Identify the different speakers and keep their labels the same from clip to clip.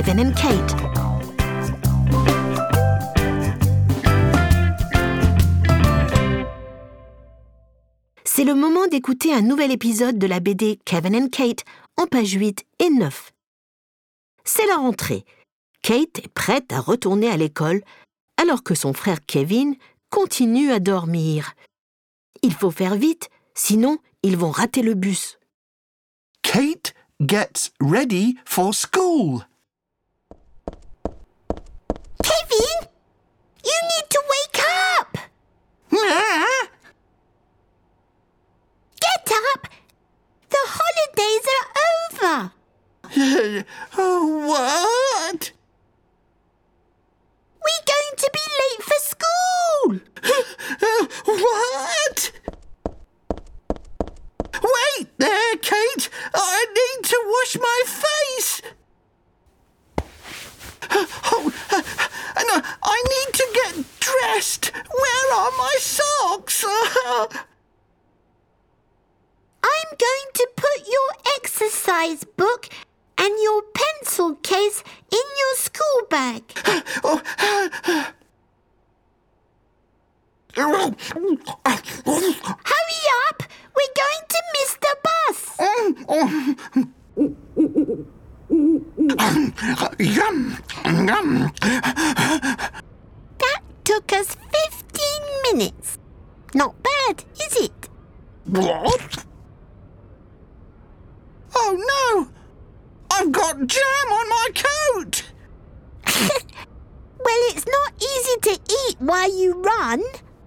Speaker 1: Kevin and Kate. C'est le moment d'écouter un nouvel épisode de la BD Kevin and Kate en pages 8 et 9. C'est la rentrée. Kate est prête à retourner à l'école alors que son frère Kevin continue à dormir. Il faut faire vite, sinon ils vont rater le bus.
Speaker 2: Kate gets ready for school.
Speaker 1: Kevin, you need to wake up! Get up! The holidays are over!
Speaker 2: What?
Speaker 1: We're going to be late for school!
Speaker 2: What? Wait there, Kate! I need to wash my face! Oh, and I need to get dressed! Where are my socks?
Speaker 1: I'm going to put your exercise book and your pencil case in your school bag. Hurry up! We're going to miss the bus. That took us 15 minutes. Not bad, is it?
Speaker 2: What? Oh no! I've got jam on my coat!
Speaker 1: Well, it's not easy to eat while you run.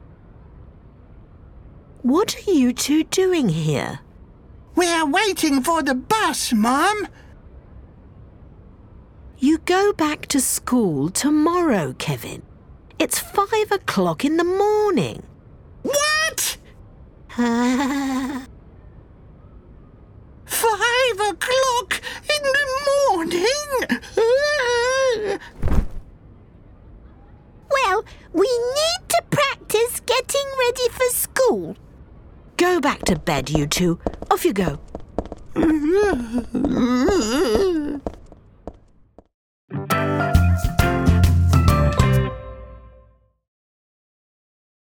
Speaker 1: What are you two doing here?
Speaker 2: We're waiting for the bus, Mum.
Speaker 1: You go back to school tomorrow, Kevin. It's 5 o'clock in the morning.
Speaker 2: What?
Speaker 1: 5
Speaker 2: o'clock in the morning?
Speaker 1: Well, we need to practice getting ready for school. Go back to bed, you two. Off you go.